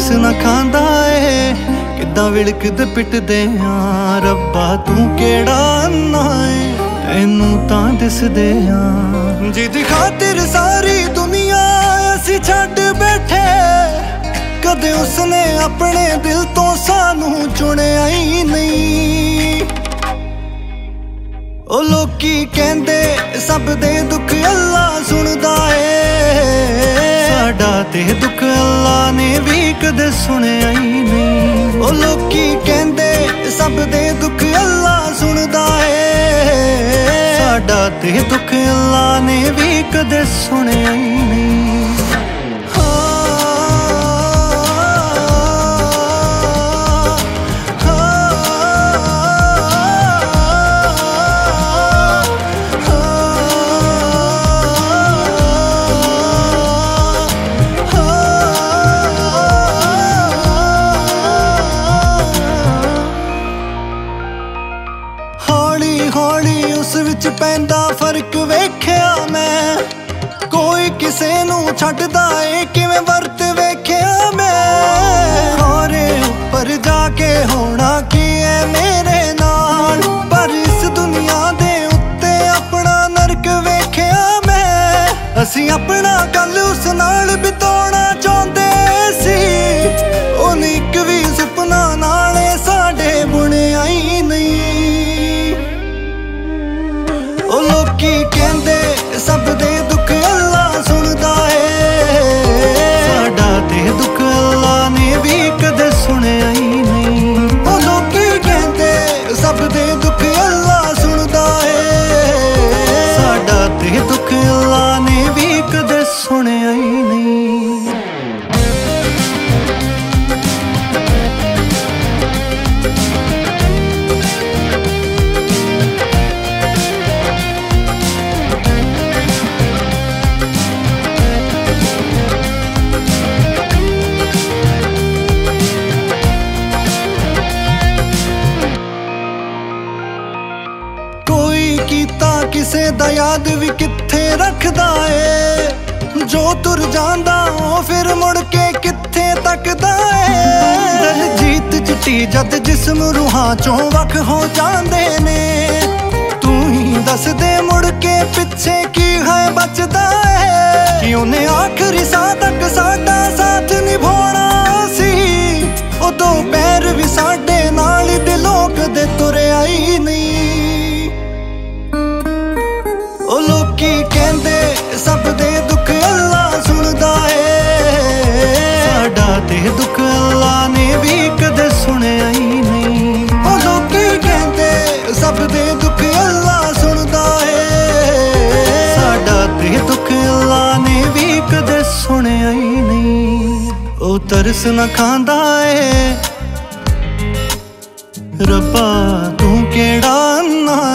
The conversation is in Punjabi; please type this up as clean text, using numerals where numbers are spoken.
ਤਰਸ ਨਾ ਖਾਂਦਾ ਏ, ਕਿੱਦਾਂ ਵਿਲਕਦੇ ਪਿੱਟਦੇ ਆ। ਰੱਬਾ ਤੂੰ ਕਿਹੜਾ ਅੰਨਾ ਏ, ਤੈਨੂੰ ਤਾਂ ਦਿਸਦੇ ਆ। ਜਿਹਦੀ ਖਾਤਰ ਸਾਰੀ ਦੁਨੀਆ ਅਸੀਂ ਛੱਡ ਬੈਠੇ, ਕਦੇ ਉਸਨੇ ਆਪਣੇ ਦਿਲ ਤੋਂ ਸਾਨੂੰ ਚੁਣਿਆ ਹੀ ਨਹੀਂ। ਉਹ ਲੋਕੀ ਕਹਿੰਦੇ ਸਭ ਦੇ ਦੁੱਖ ਅੱਲਾ ਸੁਣਦਾ ਏ, ਸਾਡਾ ਤੇ ਦੁੱਖ ਅੱਲਾ ਨੇ ਵੀ ਕਦੇ ਸੁਣਿਆ ਹੀ ਨਹੀਂ। ਉਹ ਲੋਕੀ ਕਹਿੰਦੇ ਸਭ ਦੇ ਦੁੱਖ ਅੱਲਾ ਸੁਣਦਾ ਏ, ਸਾਡਾ ਤੇ ਦੁੱਖ ਅੱਲਾ ਨੇ ਵੀ ਕਦੇ ਸੁਣਿਆ ਹੀ ਨਹੀਂ। ਹੌਲੀ ਉਸ ਵਿੱਚ ਪੈਂਦਾ ਫਰਕ ਵੇਖਿਆ ਮੈਂ, ਕੋਈ ਕਿਸੇ ਨੂੰ ਛੱਡਦਾ ਏ ਕਿਵੇਂ ਵਰਤ ਵੇਖਿਆ ਮੈਂ। ਖੋਰੇ ਉੱਪਰ ਜਾ ਕੇ ਹੋਣਾ ਕੀ ਏ ਮੇਰੇ ਨਾਲ, ਪਰ ਇਸ ਦੁਨੀਆ ਦੇ ਉੱਤੇ ਆਪਣਾ ਨਰਕ ਵੇਖਿਆ ਮੈਂ। ਅਸੀਂ ਆਪਣਾ ਕੱਲ ਉਸ ਨਾਲ ਬਿਤਾਉਣਾ ਚਾਹੁੰਦੇ ਸੀ, ਉਹਨੇ ਇੱਕ ਵੀ ਸੁਪਨਾ ਨਾਲੇ ਸਾਡੇ ਬੁਣਿਆ ਹੀ ਨਹੀਂ। ਉਹ ਲੋਕੀ ਕਹਿੰਦੇ ਸਭ ਦੇ ਦੁੱਖ ਅੱਲਾ ਸੁਣਦਾ ਏ, ਸਾਡਾ ਤੇ ਦੁੱਖ ਅੱਲਾ ਨੇ ਵੀ ਕਦੇ ਸੁਣਿਆ ਹੀ ਨਹੀਂ। ਉਹ ਲੋਕੀ ਕਹਿੰਦੇ ਸਭ ਦੇ ਦੁੱਖ ਅੱਲਾ ਸੁਣਦਾ ਏ, ਸਾਡਾ ਤੇ ਦੁੱਖ ਅੱਲਾ ਨੇ ਵੀ ਕਦੇ ਸੁਣਿਆ ਹੀ ਨਹੀਂ। ਕੀਤਾ ਕਿਸੇ ਦਾ ਯਾਦ ਵੀ ਕਿੱਥੇ ਰੱਖਦਾ ਏ, ਜੋ ਤੁਰ ਜਾਂਦਾ ਉਹ ਫਿਰ ਮੁੜ ਕੇ ਕਿੱਥੇ ਤੱਕਦਾ ਏ। ਦਲਜੀਤ ਚਿੱਟੀ ਜਦ ਜਿਸਮ ਰੂਹਾਂ ਚੋਂ ਵੱਖ ਹੋ ਜਾਂਦੇ ਨੇ, ਤੂੰ ਹੀ ਦੱਸ ਦੇ ਮੁੜ ਕੇ ਪਿੱਛੇ ਕੀ ਹੈ ਬਚਦਾ ਏ। ਕਿ ਉਹਨੇ ਆਖਰੀ ਸਾਹ ਤੱਕ ਸਾਡਾ ਸਾਥ ਨਿਭਾਉਣਾ ਸੀ, ਉਦੋਂ ਪੈਰ ਵੀ ਸਾਡੇ ਨਾਲ ਦਿਲੋਂ ਕਦੇ ਤੁਰਿਆ ਹੀ ਨਹੀਂ। ਉਹ ਲੋਕੀ ਕਹਿੰਦੇ ਸਭ ਦੇ ਦੁੱਖ ਅੱਲਾ ਸੁਣਦਾ ਏ, ਸਾਡਾ ਤੇ ਦੁੱਖ ਅੱਲਾ ਨੇ ਵੀ ਕਦੇ ਸੁਣਿਆ ਹੀ ਨਹੀਂ। ਉਹ ਲੋਕੀ ਕਹਿੰਦੇ ਸਭ ਦੇ ਦੁੱਖ ਅੱਲਾ ਸੁਣਦਾ ਏ, ਸਾਡਾ ਤੇ ਦੁੱਖ ਅੱਲਾ ਨੇ ਵੀ ਕਦੇ ਸੁਣਿਆ ਹੀ ਨਹੀਂ। ਉਹ ਤਰਸ ਨਾ ਖਾਂਦਾ ਏ, ਰੱਬਾ ਤੂੰ ਕਿਹੜਾ ਅੰਨਾ